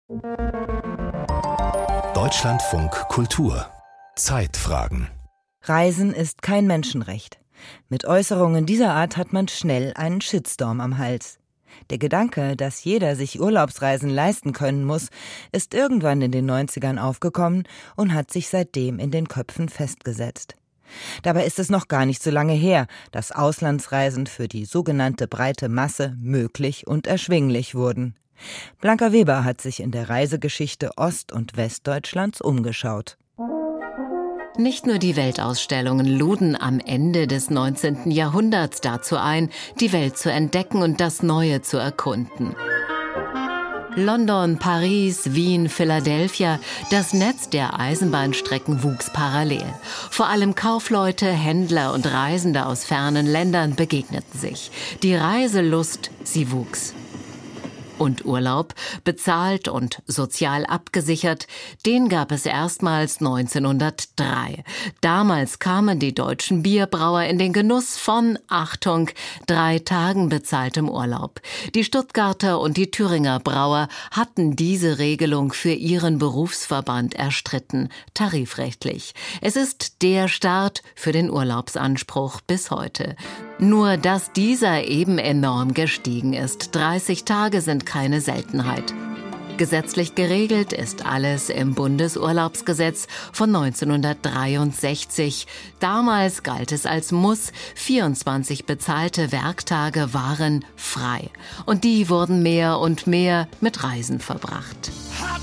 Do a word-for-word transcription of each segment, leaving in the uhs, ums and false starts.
Deutschlandfunk Kultur. Zeitfragen. Reisen ist kein Menschenrecht. Mit Äußerungen dieser Art hat man schnell einen Shitstorm am Hals. Der Gedanke, dass jeder sich Urlaubsreisen leisten können muss, ist irgendwann in den neunzigern aufgekommen und hat sich seitdem in den Köpfen festgesetzt. Dabei ist es noch gar nicht so lange her, dass Auslandsreisen für die sogenannte breite Masse möglich und erschwinglich wurden. Blanca Weber hat sich in der Reisegeschichte Ost- und Westdeutschlands umgeschaut. Nicht nur die Weltausstellungen luden am Ende des neunzehnten Jahrhunderts dazu ein, die Welt zu entdecken und das Neue zu erkunden. London, Paris, Wien, Philadelphia, das Netz der Eisenbahnstrecken wuchs parallel. Vor allem Kaufleute, Händler und Reisende aus fernen Ländern begegneten sich. Die Reiselust, sie wuchs. Und Urlaub, bezahlt und sozial abgesichert, den gab es erstmals neunzehnhundertdrei. Damals kamen die deutschen Bierbrauer in den Genuss von, Achtung, drei Tagen bezahltem Urlaub. Die Stuttgarter und die Thüringer Brauer hatten diese Regelung für ihren Berufsverband erstritten, tarifrechtlich. Es ist der Start für den Urlaubsanspruch bis heute. Nur, dass dieser eben enorm gestiegen ist. dreißig Tage sind keine Seltenheit. Gesetzlich geregelt ist alles im Bundesurlaubsgesetz von neunzehnhundertdreiundsechzig. Damals galt es als Muss, vierundzwanzig bezahlte Werktage waren frei. Und die wurden mehr und mehr mit Reisen verbracht.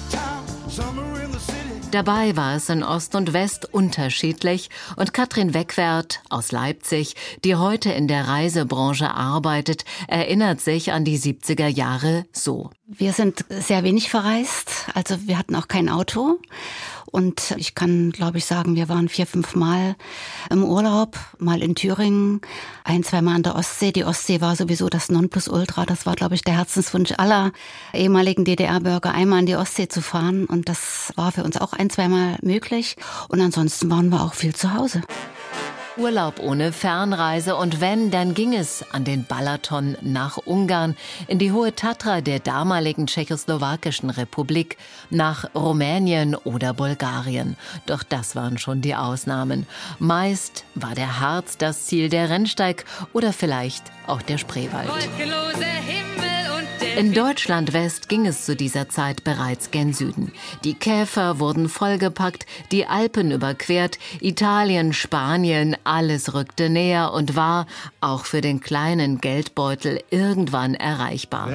Dabei war es in Ost und West unterschiedlich und Katrin Weckwert aus Leipzig, die heute in der Reisebranche arbeitet, erinnert sich an die siebziger Jahre so. Wir sind sehr wenig verreist, also wir hatten auch kein Auto. Und ich kann, glaube ich, sagen, wir waren vier, fünf Mal im Urlaub, mal in Thüringen, ein, zwei Mal an der Ostsee. Die Ostsee war sowieso das Nonplusultra. Das war, glaube ich, der Herzenswunsch aller ehemaligen D D R-Bürger, einmal an die Ostsee zu fahren. Und das war für uns auch ein, zweimal möglich. Und ansonsten waren wir auch viel zu Hause. Urlaub ohne Fernreise und wenn, dann ging es an den Balaton nach Ungarn, in die Hohe Tatra der damaligen tschechoslowakischen Republik, nach Rumänien oder Bulgarien. Doch das waren schon die Ausnahmen. Meist war der Harz das Ziel, der Rennsteig oder vielleicht auch der Spreewald. Wolkenlose Himmel. In Deutschland West ging es zu dieser Zeit bereits gen Süden. Die Käfer wurden vollgepackt, die Alpen überquert, Italien, Spanien, alles rückte näher und war, auch für den kleinen Geldbeutel, irgendwann erreichbar.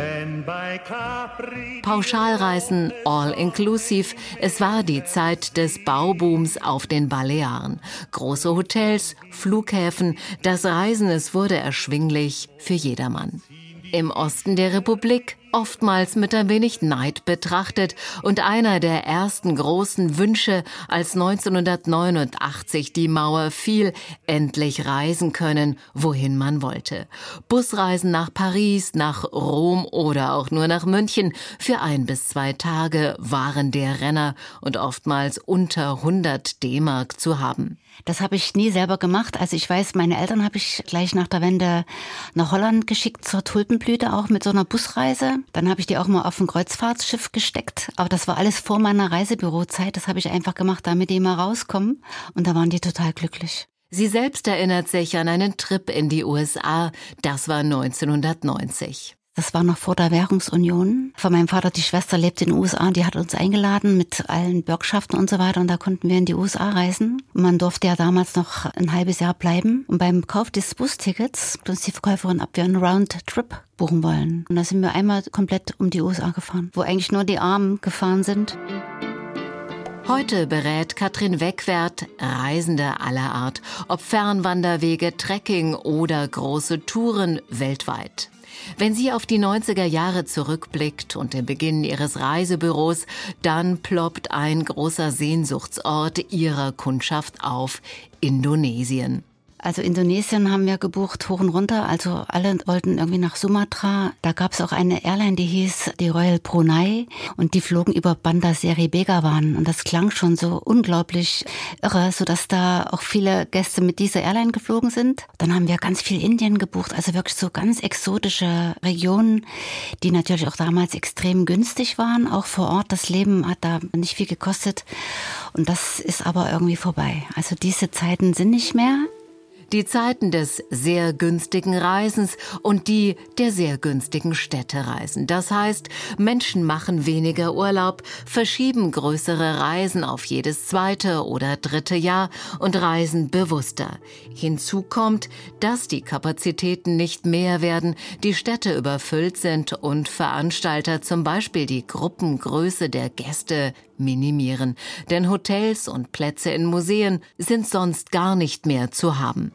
Pauschalreisen, all-inclusive, es war die Zeit des Baubooms auf den Balearen. Große Hotels, Flughäfen, das Reisen, es wurde erschwinglich für jedermann. Im Osten der Republik oftmals mit ein wenig Neid betrachtet und einer der ersten großen Wünsche, als neunzehnhundertneunundachtzig die Mauer fiel, endlich reisen können, wohin man wollte. Busreisen nach Paris, nach Rom oder auch nur nach München für ein bis zwei Tage waren der Renner und oftmals unter hundert D-Mark zu haben. Das habe ich nie selber gemacht. Also ich weiß, meine Eltern habe ich gleich nach der Wende nach Holland geschickt zur Tulpenblüte, auch mit so einer Busreise. Dann habe ich die auch mal auf ein Kreuzfahrtschiff gesteckt. Aber das war alles vor meiner Reisebürozeit. Das habe ich einfach gemacht, damit die mal rauskommen. Und da waren die total glücklich. Sie selbst erinnert sich an einen Trip in die U S A. Das war neunzehnhundertneunzig. Das war noch vor der Währungsunion. Von meinem Vater, die Schwester lebt in den U S A und die hat uns eingeladen mit allen Bürgschaften und so weiter. Und da konnten wir in die U S A reisen. Und man durfte ja damals noch ein halbes Jahr bleiben. Und beim Kauf des Bustickets hat uns die Verkäuferin, ob wir einen Roundtrip buchen wollen. Und da sind wir einmal komplett um die U S A gefahren, wo eigentlich nur die Armen gefahren sind. Heute berät Katrin Weckwert Reisende aller Art, ob Fernwanderwege, Trekking oder große Touren weltweit. Wenn sie auf die neunziger Jahre zurückblickt und den Beginn ihres Reisebüros, dann ploppt ein großer Sehnsuchtsort ihrer Kundschaft auf: Indonesien. Also Indonesien haben wir gebucht, hoch und runter. Also alle wollten irgendwie nach Sumatra. Da gab es auch eine Airline, die hieß die Royal Brunei. Und die flogen über Bandar Seri Begawan. Und das klang schon so unglaublich irre, sodass da auch viele Gäste mit dieser Airline geflogen sind. Dann haben wir ganz viel Indien gebucht. Also wirklich so ganz exotische Regionen, die natürlich auch damals extrem günstig waren. Auch vor Ort. Das Leben hat da nicht viel gekostet. Und das ist aber irgendwie vorbei. Also diese Zeiten sind nicht mehr. Die Zeiten des sehr günstigen Reisens und die der sehr günstigen Städtereisen. Das heißt, Menschen machen weniger Urlaub, verschieben größere Reisen auf jedes zweite oder dritte Jahr und reisen bewusster. Hinzu kommt, dass die Kapazitäten nicht mehr werden, die Städte überfüllt sind und Veranstalter zum Beispiel die Gruppengröße der Gäste minimieren. Denn Hotels und Plätze in Museen sind sonst gar nicht mehr zu haben.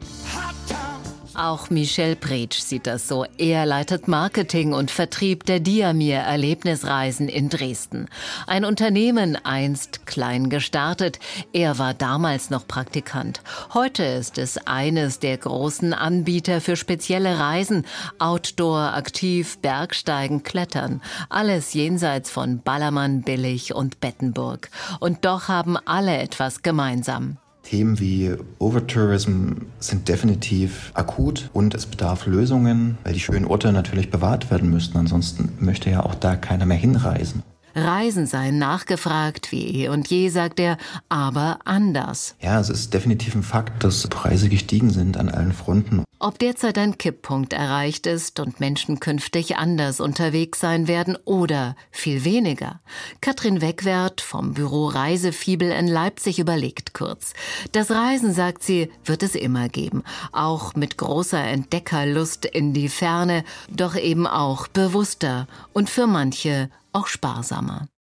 Auch Michel Pretsch sieht das so. Er leitet Marketing und Vertrieb der Diamir Erlebnisreisen in Dresden. Ein Unternehmen, einst klein gestartet. Er war damals noch Praktikant. Heute ist es eines der großen Anbieter für spezielle Reisen. Outdoor, aktiv, Bergsteigen, Klettern. Alles jenseits von Ballermann, Billig und Bettenburg. Und doch haben alle etwas gemeinsam. Themen wie Overtourism sind definitiv akut und es bedarf Lösungen, weil die schönen Orte natürlich bewahrt werden müssten. Ansonsten möchte ja auch da keiner mehr hinreisen. Reisen seien nachgefragt, wie eh und je, sagt er, aber anders. Ja, es ist definitiv ein Fakt, dass Preise gestiegen sind an allen Fronten. Ob derzeit ein Kipppunkt erreicht ist und Menschen künftig anders unterwegs sein werden oder viel weniger. Katrin Wegwert vom Büro Reisefibel in Leipzig überlegt kurz. Das Reisen, sagt sie, wird es immer geben. Auch mit großer Entdeckerlust in die Ferne, doch eben auch bewusster und für manche auch sparsamer.